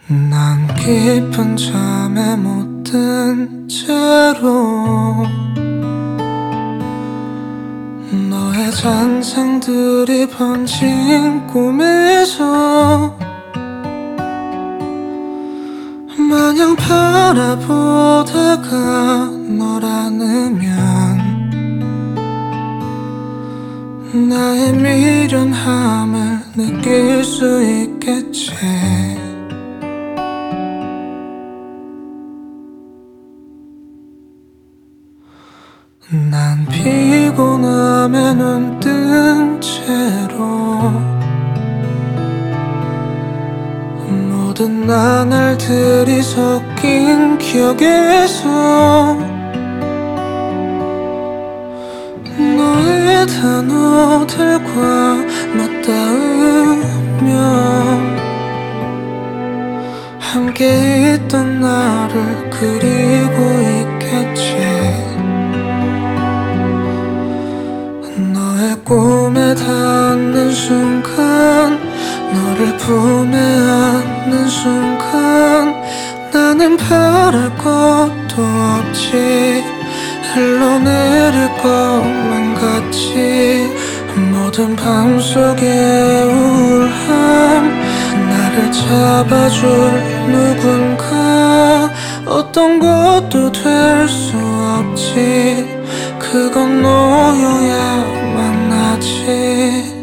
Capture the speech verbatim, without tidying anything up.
난 깊은 잠에 못 든 채로 너의 잔상들이 번진 꿈에서 마냥 바라보다가 널 안으면 나의 미련함을 느낄 수 있겠지. 난 피곤함에 눈 뜬 채로 모든 나날들이 섞인 기억에서 너의 단어들과 맞닿으며 함께 있던 나를 그리고 있겠지. 너의 꿈에 닿는 순간, 너를 품에 안는 순간 나는 바랄 것도 없지. 흘러내릴 것만 같지. 모든 밤속의 우울함 나를 잡아줄 누군가 어떤 것도 될 수 없지. 그건 너여야만 하지.